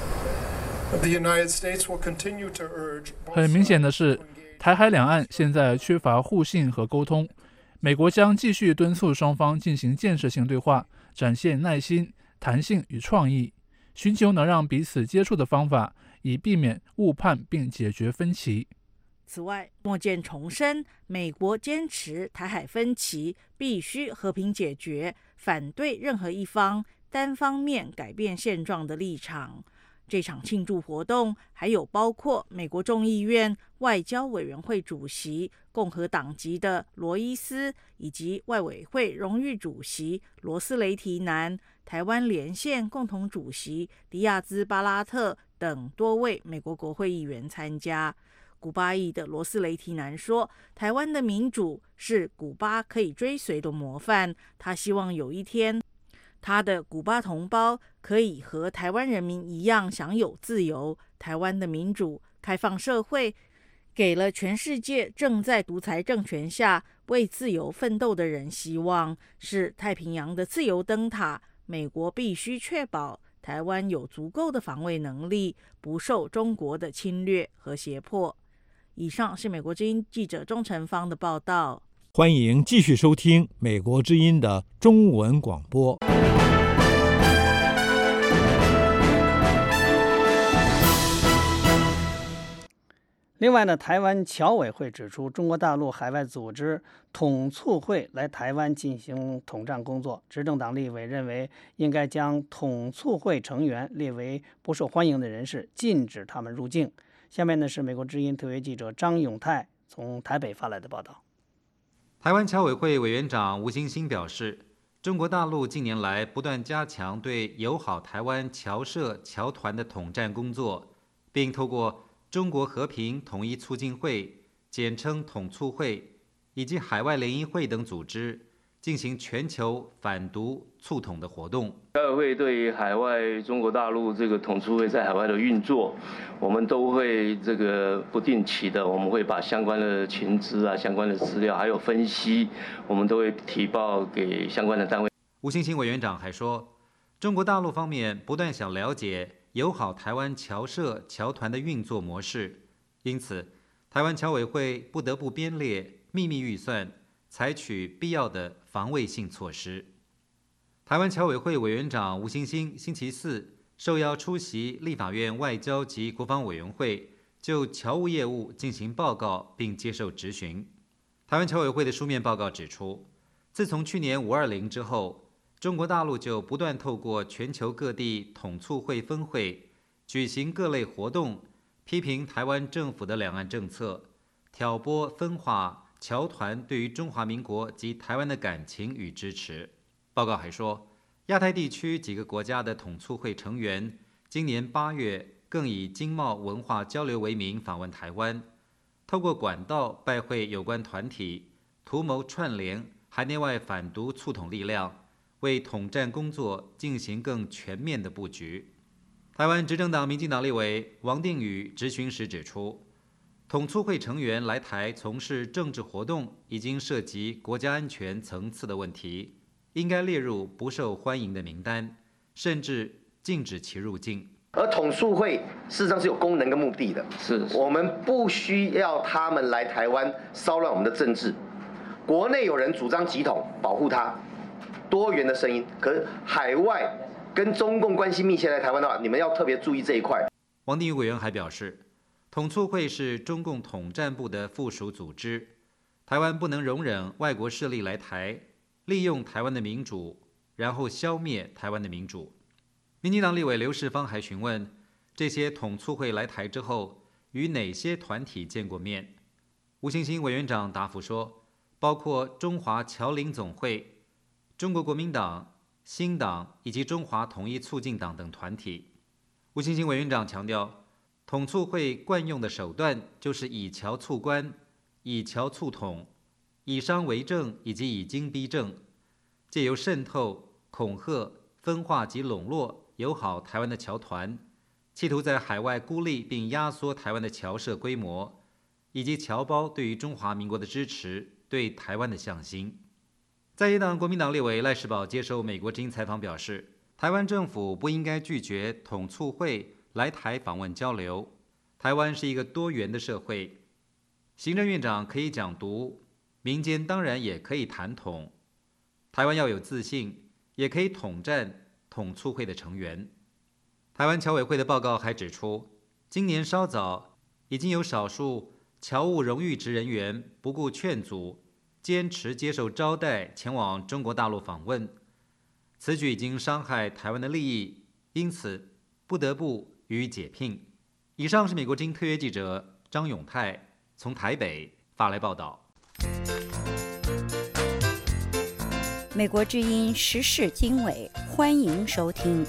The United States will continue to urge. 很明显的是，台海两岸现在缺乏互信和沟通。美国将继续敦促双方进行建设性对话，展现耐心、弹性与创意，寻求能让彼此接触的方法，以避免误判并解决分歧。 此外，莫健重申，美国坚持台海分歧必须和平解决，反对任何一方单方面改变现状的立场。这场庆祝活动还有包括美国众议院外交委员会主席共和党籍的罗伊斯，以及外委会荣誉主席罗斯雷提南、台湾连线共同主席迪亚兹巴拉特等多位美国国会议员参加。古巴裔的罗斯雷提南说，台湾的民主是古巴可以追随的模范，他希望有一天他的古巴同胞可以和台湾人民一样享有自由。台湾的民主开放社会给了全世界正在独裁政权下为自由奋斗的人希望，是太平洋的自由灯塔。美国必须确保台湾有足够的防卫能力，不受中国的侵略和胁迫。以上是美国之音记者钟成芳的报道。 欢迎继续收听美国之音的中文广播。 另外呢，台湾侨委会指出，中国大陆海外组织统促会来台湾进行统战工作，执政党立委认为应该将统促会成员列为不受欢迎的人士，禁止他们入境。下面呢是美国之音特约记者张永泰从台北发来的报道。 台湾侨委会委员长吴欣欣表示，中国大陆近年来不断加强对友好台湾侨社侨团的统战工作，并透过中国和平统一促进会简称统促会以及海外联谊会等组织进行全球反独促统的活动。 侨委会对于海外中国大陆这个统促会在海外的运作，我们都会这个不定期的，我们会把相关的情资啊、相关的资料还有分析，我们都会提报给相关的单位。 吴欣欣委员长还说，中国大陆方面不断想了解友好台湾侨社侨团的运作模式，因此台湾侨委会不得不编列秘密预算，采取必要的防卫性措施。台湾侨委会委员长吴欣欣星期四受邀出席立法院外交及国防委员会，就侨务业务进行报告并接受质询。台湾侨委会的书面报告指出，自从去年五二零之后，中国大陆就不断透过全球各地统促会分会举行各类活动，批评台湾政府的两岸政策，挑拨分化侨团对于中华民国及台湾的感情与支持。报告还说，亚太地区几个国家的统促会成员今年八月更以经贸文化交流为名访问台湾，透过管道拜会有关团体，图谋串联海内外反独促统力量，为统战工作进行更全面的布局。台湾执政党民进党立委王定宇质询时指出，统促会成员来台从事政治活动已经涉及国家安全层次的问题，应该列入不受欢迎的名单，甚至禁止其入境。 而统促会事实上是有功能跟目的的， 是我们不需要他们来台湾骚乱我们的政治。国内有人主张集统，保护他多元的声音，可是海外跟中共关系密切来台湾的话，你们要特别注意这一块。 王定宇委员还表示，统促会是中共统战部的附属组织，台湾不能容忍外国势力来台，利用台湾的民主，然后消灭台湾的民主。民进党立委刘世芳还询问，这些统促会来台之后，与哪些团体见过面？吴欣欣委员长答复说，包括中华侨领总会、中国国民党、新党以及中华统一促进党等团体。吴欣欣委员长强调，统促会惯用的手段就是以侨促官、以侨促统、以商为政以及以经逼政，借由渗透、恐吓、分化及笼络友好台湾的侨团，企图在海外孤立并压缩台湾的侨社规模，以及侨胞对于中华民国的支持、对台湾的向心。在野党国民党立委赖士葆接受美国之音采访表示，台湾政府不应该拒绝统促会来台访问交流。台湾是一个多元的社会，行政院长可以讲独，民间当然也可以谈统。台湾要有自信，也可以统战统促会的成员。台湾侨委会的报告还指出，今年稍早已经有少数侨务荣誉职人员不顾劝阻，坚持接受招待前往中国大陆访问，此举已经伤害台湾的利益，因此不得不予以解聘。以上是美国之音特约记者张永泰从台北发来报道。 美国之音时事经纬，欢迎收听。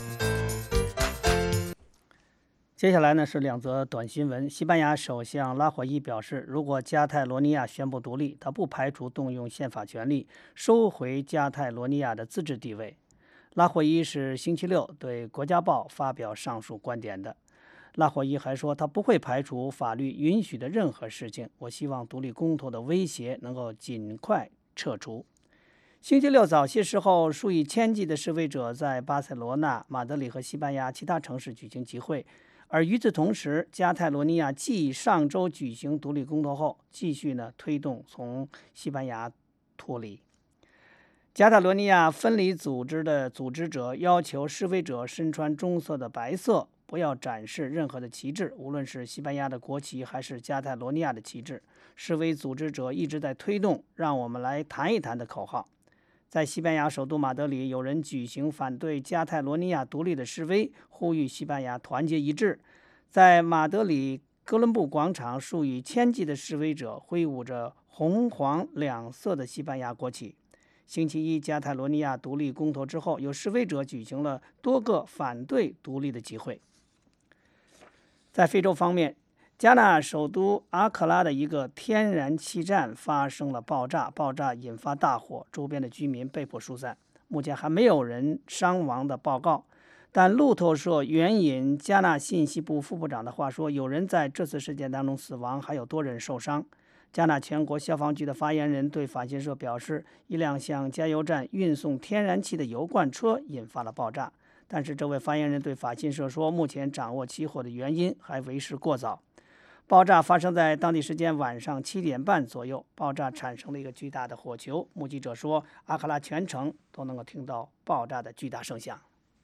接下来呢是两则短新闻。西班牙首相拉霍伊表示，如果加泰罗尼亚宣布独立，他不排除动用宪法权力收回加泰罗尼亚的自治地位。拉霍伊是星期六对《国家报》发表上述观点的。 拉霍伊还说，他不会排除法律允许的任何事情。我希望独立公投的威胁能够尽快撤除。星期六早些时候，数以千计的示威者在巴塞罗那、马德里和西班牙其他城市举行集会。而与此同时，加泰罗尼亚继上周举行独立公投后，继续呢推动从西班牙脱离。加泰罗尼亚分离组织的组织者要求示威者身穿棕色的白色，不要展示任何的旗帜，无论是西班牙的国旗还是加泰罗尼亚的旗帜。示威组织者一直在推动“让我们来谈一谈”的口号。在西班牙首都马德里，有人举行反对加泰罗尼亚独立的示威，呼吁西班牙团结一致。在马德里哥伦布广场，数以千计的示威者挥舞着红黄两色的西班牙国旗。星期一，加泰罗尼亚独立公投之后，有示威者举行了多个反对独立的集会。在非洲方面，加纳首都阿克拉的一个天然气站发生了爆炸，爆炸引发大火，周边的居民被迫疏散。目前还没有人伤亡的报告，但路透社援引加纳信息部副部长的话说，有人在这次事件当中死亡，还有多人受伤。加纳全国消防局的发言人对法新社表示，一辆向加油站运送天然气的油罐车引发了爆炸。但是这位发言人对法新社说，目前掌握起火的原因还为时过早。爆炸发生在当地时间晚上七点半左右，爆炸产生了一个巨大的火球。目击者说，阿克拉全城都能够听到爆炸的巨大声响。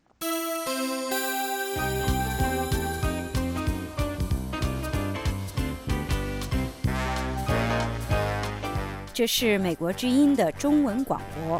这是美国之音的中文广播。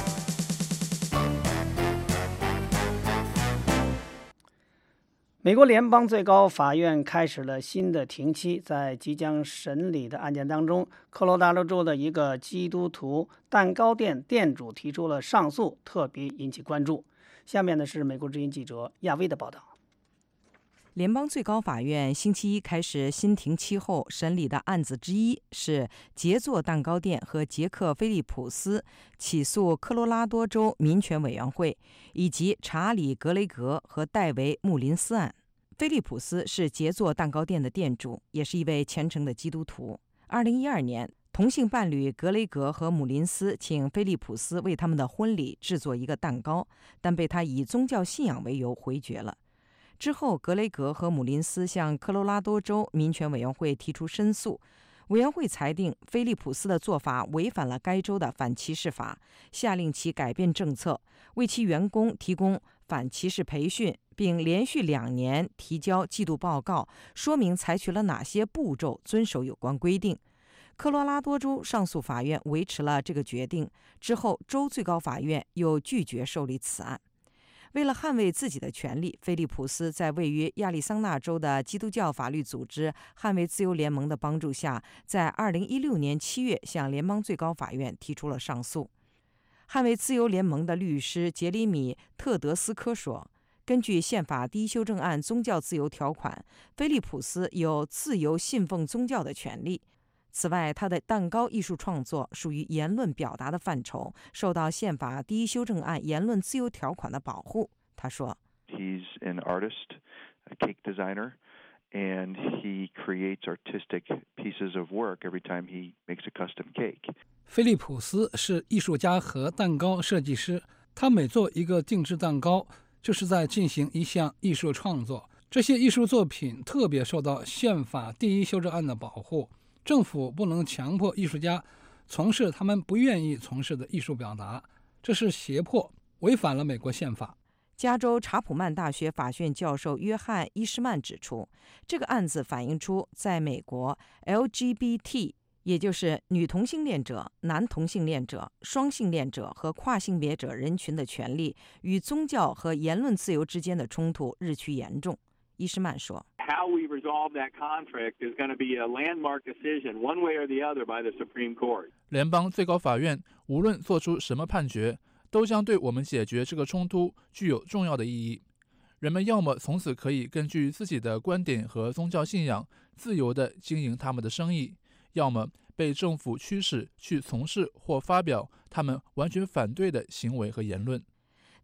美国联邦最高法院开始了新的庭期，在即将审理的案件当中，科罗拉多州的一个基督徒蛋糕店店主提出了上诉，特别引起关注。下面呢是美国之音记者亚威的报道。 联邦最高法院星期一开始新庭期后审理的案子之一是杰作蛋糕店和杰克·菲利普斯起诉科罗拉多州民权委员会以及查理·格雷格和戴维·穆林斯案。菲利普斯是杰作蛋糕店的店主，也是一位虔诚的基督徒。二零一二年，同性伴侣格雷格和姆林斯请菲利普斯为他们的婚礼制作一个蛋糕，但被他以宗教信仰为由回绝了。之后，格雷格和姆林斯向科罗拉多州民权委员会提出申诉，委员会裁定菲利普斯的做法违反了该州的反歧视法，下令其改变政策，为其员工提供反歧视培训，并连续两年提交季度报告，说明采取了哪些步骤遵守有关规定。科罗拉多州上诉法院维持了这个决定，之后州最高法院又拒绝受理此案。为了捍卫自己的权利，菲利普斯在位于亚利桑那州的基督教法律组织捍卫自由联盟的帮助下，在二零一六年七月向联邦最高法院提出了上诉。捍卫自由联盟的律师杰里米·特德斯科说，根据宪法第一修正案宗教自由条款，菲利普斯有自由信奉宗教的权利。此外，他的蛋糕艺术创作属于言论表达的范畴，受到宪法第一修正案言论自由条款的保护。他说 He's an artist, a cake designer, and he creates artistic pieces of work every time he makes a custom cake. 菲利普斯是艺术家和蛋糕设计师，他每做一个定制蛋糕，就是在进行一项艺术创作。这些艺术作品特别受到宪法第一修正案的保护。政府不能强迫艺术家从事他们不愿意从事的艺术表达，这是胁迫，违反了美国宪法。 加州查普曼大学法学院教授约翰·伊什曼指出，这个案子反映出在美国 L G B T， 也就是女同性恋者、男同性恋者、双性恋者和跨性别者人群的权利与宗教和言论自由之间的冲突日趋严重。伊什曼说 How we resolve that conflict is going to be a landmark decision, one way or the other, by the Supreme Court. 联邦最高法院无论做出什么判决，都将对我们解决这个冲突具有重要的意义。人们要么从此可以根据自己的观点和宗教信仰自由地经营他们的生意，要么被政府驱使去从事或发表他们完全反对的行为和言论。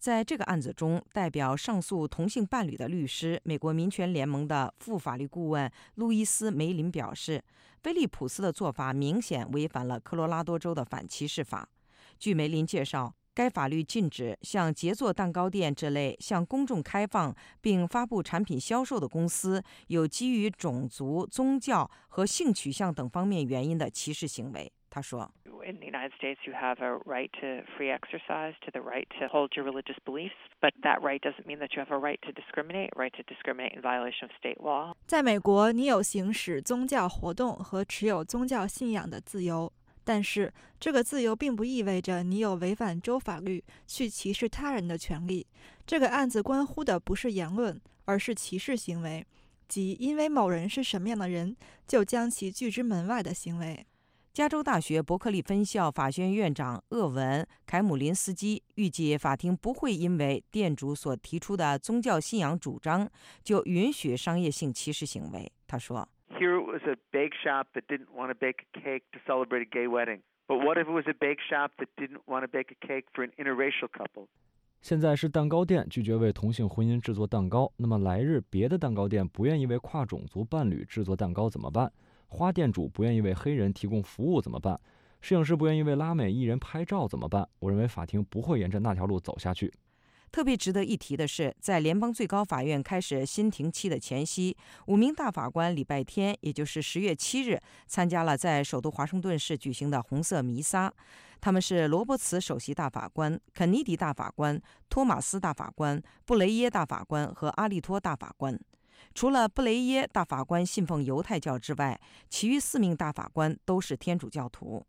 在这个案子中，代表上诉同性伴侣的律师、美国民权联盟的副法律顾问路易斯·梅林表示，菲利普斯的做法明显违反了科罗拉多州的反歧视法。据梅林介绍，该法律禁止像杰作蛋糕店这类向公众开放并发布产品销售的公司有基于种族、宗教和性取向等方面原因的歧视行为。他说 In the United States, you have a right to free exercise, to the right to hold your religious beliefs, but that right doesn't mean that you have a right to discriminate, a right to discriminate in violation of state law. 在美国，你有行使宗教活动和持有宗教信仰的自由，但是这个自由并不意味着你有违反州法律去歧视他人的权利。这个案子关乎的不是言论，而是歧视行为，即因为某人是什么样的人，就将其拒之门外的行为。 加州大学伯克利分校法学院院长厄文·凯姆林斯基预计，法庭不会因为店主所提出的宗教信仰主张就允许商业性歧视行为。他说 Here it was a bake shop that didn't want to bake a cake to celebrate a gay wedding. But what if it was a bake shop that didn't want to bake a cake for an interracial couple? 现在是蛋糕店拒绝为同性婚姻制作蛋糕，那么来日别的蛋糕店不愿意为跨种族伴侣制作蛋糕怎么办？花店主不愿意为黑人提供服务怎么办？摄影师不愿意为拉美艺人拍照怎么办？我认为法庭不会沿着那条路走下去。 特别值得一提的是，在联邦最高法院开始新庭期的前夕，五名大法官礼拜天，也就是十月七日，参加了在首都华盛顿市举行的红色弥撒。他们是罗伯茨首席大法官、肯尼迪大法官、托马斯大法官、布雷耶大法官和阿利托大法官。除了布雷耶大法官信奉犹太教之外，其余四名大法官都是天主教徒。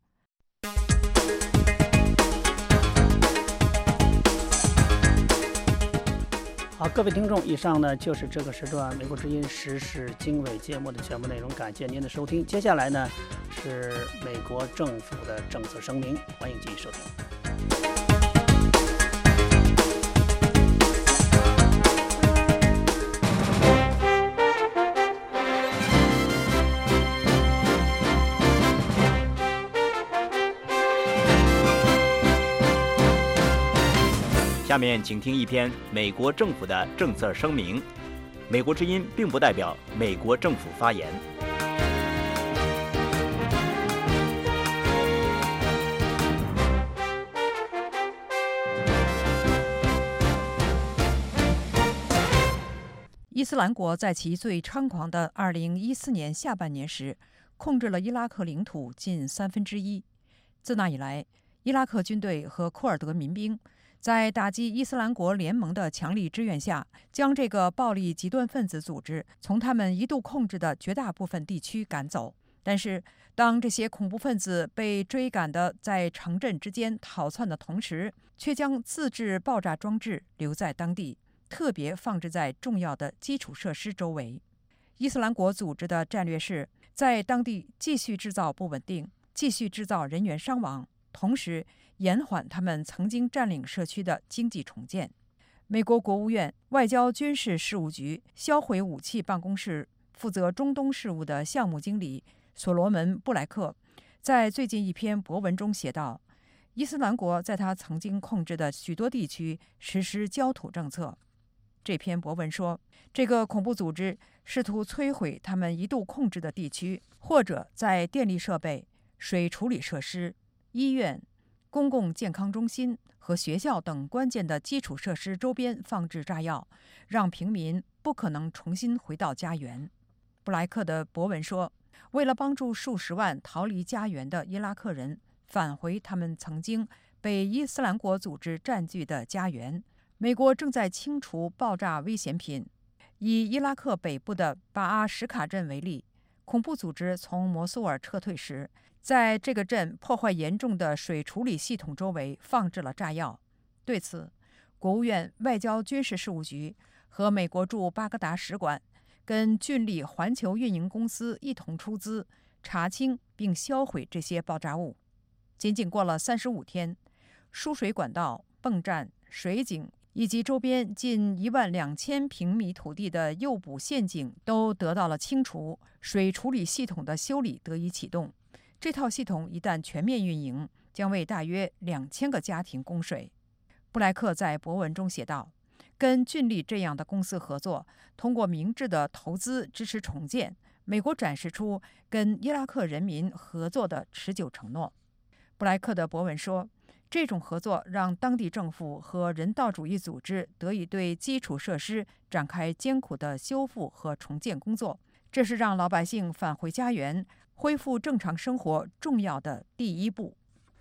好，各位听众，以上呢就是这个时段美国之音时事经纬节目的全部内容，感谢您的收听。接下来呢是美国政府的政策声明，欢迎继续收听。 下面请听一篇美国政府的政策声明。美国之音并不代表美国政府发言。 伊斯兰国在其最猖狂的二零一四年下半年时，控制了伊拉克领土近三分之一。自那以来，伊拉克军队和库尔德民兵在打击伊斯兰国联盟的强力支援下，将这个暴力极端分子组织从他们一度控制的绝大部分地区赶走。但是，当这些恐怖分子被追赶的在城镇之间逃窜的同时，却将自制爆炸装置留在当地，特别放置在重要的基础设施周围。伊斯兰国组织的战略是在当地继续制造不稳定，继续制造人员伤亡，同时延缓他们曾经占领社区的经济重建。美国国务院外交军事事务局销毁武器办公室负责中东事务的项目经理所罗门·布莱克在最近一篇博文中写道，伊斯兰国在他曾经控制的许多地区实施焦土政策。这篇博文说，这个恐怖组织试图摧毁他们一度控制的地区，或者在电力设备、水处理设施、医院、公共健康中心和学校等关键的基础设施周边放置炸药，让平民不可能重新回到家园。布莱克的博文说，为了帮助数十万逃离家园的伊拉克人返回他们曾经被伊斯兰国组织占据的家园，美国正在清除爆炸危险品。以伊拉克北部的巴阿什卡镇为例，恐怖组织从摩苏尔撤退时，在这个镇破坏严重的水处理系统周围放置了炸药。对此，国务院外交军事事务局和美国驻巴格达使馆跟俊力环球运营公司一同出资查清并销毁这些爆炸物。仅仅过了三十五天，输水管道、泵站、水井以及周边近一万两千平米土地的诱捕陷阱都得到了清除，水处理系统的修理得以启动。这套系统一旦全面运营，将为大约两千个家庭供水。 布莱克在博文中写道，跟俊力这样的公司合作，通过明智的投资支持重建，美国展示出跟伊拉克人民合作的持久承诺。布莱克的博文说，这种合作让当地政府和人道主义组织得以对基础设施展开艰苦的修复和重建工作，这是让老百姓返回家园、恢复正常生活重要的第一步。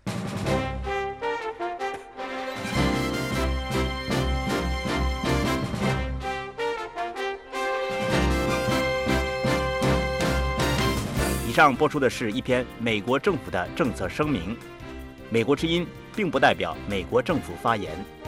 以上播出的是一篇美国政府的政策声明。美国之音并不代表美国政府发言。